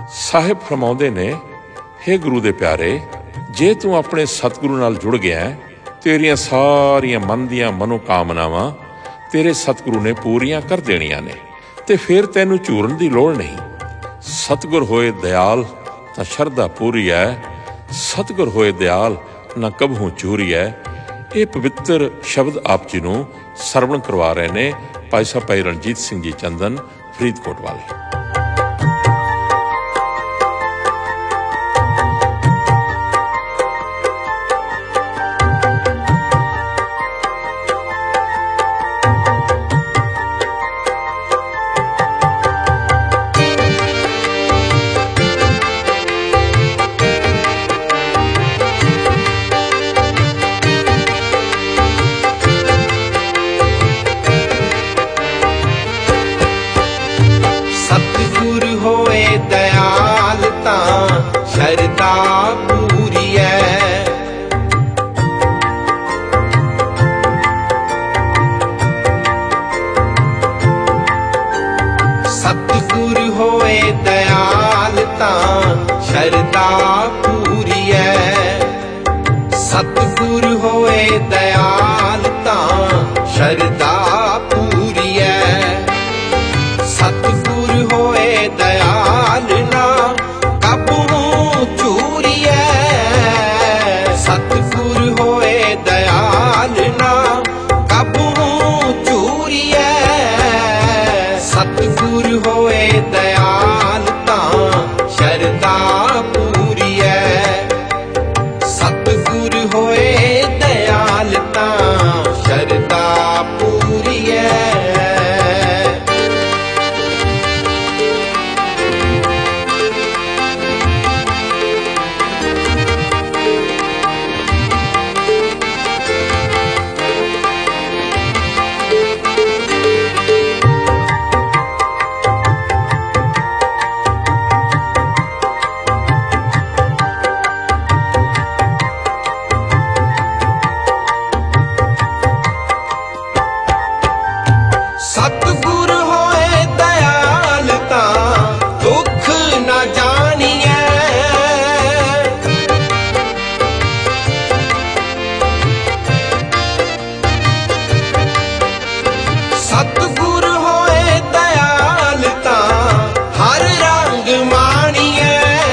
ਸਾਹਿਬ ਫਰਮਾਉਂਦੇ ਨੇ, ਹੇ ਗੁਰੂ ਦੇ ਪਿਆਰੇ, ਜੇ ਤੂੰ ਆਪਣੇ ਸਤਿਗੁਰੂ ਨਾਲ ਜੁੜ ਗਿਆ, ਤੇਰੀਆਂ ਸਾਰੀਆਂ ਮਨ ਦੀਆਂ ਮਨੋਕਾਮਨਾਵਾਂ ਤੇਰੇ ਸਤਿਗੁਰੂ ਨੇ ਪੂਰੀਆਂ ਕਰ ਦੇਣੀਆਂ ਨੇ, ਤੇ ਫਿਰ ਤੈਨੂੰ ਝੂਰਨ ਦੀ ਲੋੜ ਨਹੀਂ। ਸਤਿਗੁਰ ਹੋਏ ਦਿਆਲ ਤਾਂ ਸ਼ਰਧਾ ਪੂਰੀ ਹੈ, ਸਤਿਗੁਰ ਹੋਏ ਦਿਆਲ ਨਾ ਕਬਹੂ ਚੂਰੀ ਹੈ। ਇਹ ਪਵਿੱਤਰ ਸ਼ਬਦ ਆਪ ਜੀ ਨੂੰ ਸਰਵਣ ਕਰਵਾ ਰਹੇ ਨੇ ਭਾਈ ਸਾਹਿਬ ਭਾਈ ਰਣਜੀਤ ਸਿੰਘ ਜੀ ਚੰਦਨ, ਫਰੀਦਕੋਟ ਵਾਲੇ। ਸ਼ਰਧਾ ਪੂਰੀ ਹੈ, ਸਤਿਗੁਰ ਹੋਏ ਦਿਆਲ ਤਾਂ ਸ਼ਰਧਾ ਪੂਰੀ ਹੈ, ਸਤਿਗੁਰ ਹੋਏ ਦਿਆਲ ਤਾਂ ਸ਼ਰਧਾ ਪੂਰੀ ਹੈ। ਸਤਿਗੁਰ ਹੋਏ ਦਿਆਲ ਨਾ ਸਤਿਗੁਰ ਹੋਏ ਦਿਆਲ ਨਾ ਕਬਹੂ ਚੂਰੀਐ, ਸਤਿਗੁਰ ਹੋਏ ਦਿਆਲ ਤਾਂ ਸ਼ਰਧਾ ਪੂਰੀ ਹੈ, ਸਤਿਗੁਰ ਹੋਏ ਦਿਆਲ ਤਾਂ ਸ਼ਰਧਾ ਪੂਰੀ ਹੈ। ਸਤਿਗੁਰ ਹੋਏ ਦਿਆਲ ਤਾਂ ਦੁੱਖ ਨਾ ਜਾਣੀਐ, ਸਤਿਗੁਰ ਹੋਏ ਦਿਆਲ ਤਾਂ ਹਰ ਰੰਗ ਮਾਣੀਐ,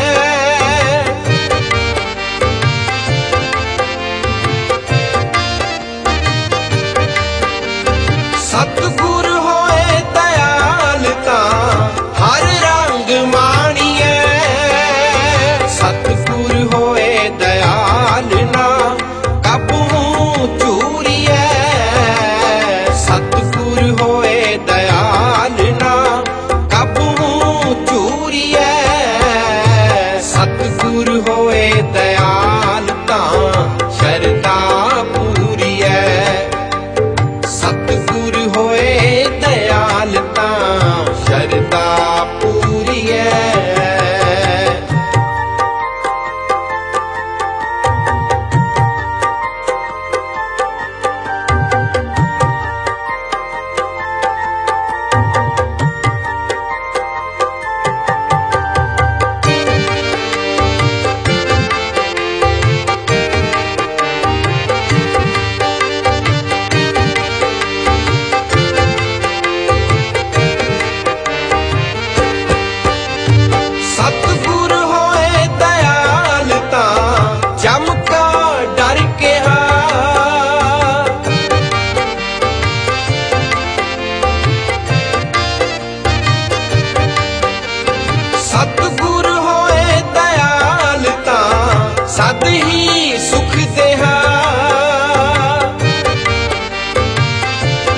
ਸਤਿਗੁਰ ਹੋਏ ਦਿਆਲ ਤਾਂ ਹਰ ਰੰਗ ਮਾਣੀਐ, ਸਤਿਗੁਰ ਹੋਏ ਦਿਆਲ ਨਾ ਕਬਹੂ ਚੂਰੀਐ, ਸਤਿਗੁਰ ਹੋਏ ਦਿਆਲ ਨਾ ਕਬਹੂ ਚੂਰੀਐ, ਸਤਿਗੁਰ ਹੋਏ ਦਿਆਲ ਤਾਂ ਸ਼ਰਧਾ ਪੂਰੀ ਹੈ, ਸਤਿਗੁਰ ਹੋਏ ਦਿਆਲ ਤਾਂ ਸ਼ਰਧਾ ਪੂਰੀ ਹੈ। ਸਤਿਗੁਰ ਹੋਏ ਦਿਆਲ ਤਾਂ ਚਮਕਾ ਡਰ ਕਿਹਾ, ਸਤਿਗੁਰ ਹੋਏ ਦਿਆਲ ਤਾਂ ਸਦ ਹੀ ਸੁਖ ਦੇਹਾ,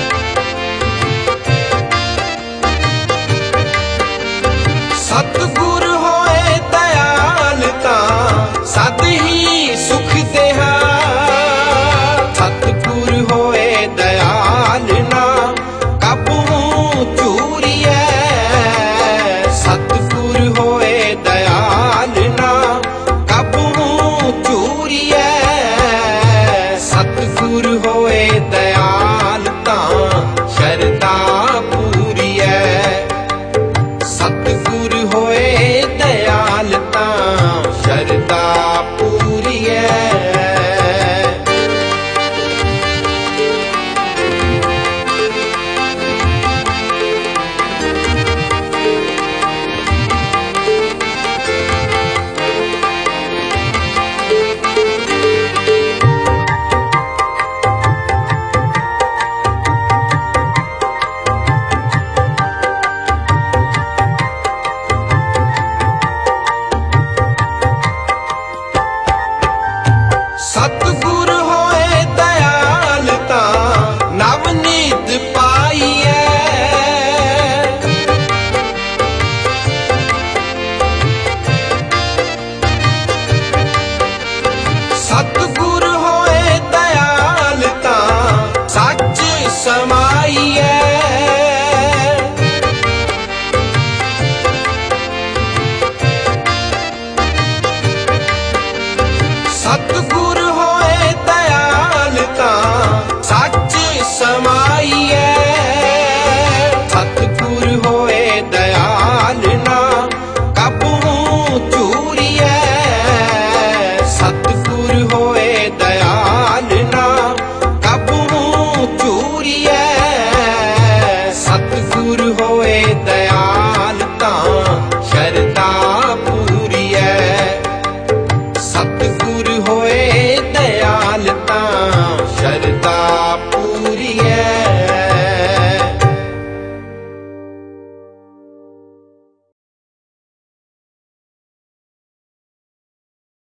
ਸਤਿਗੁਰ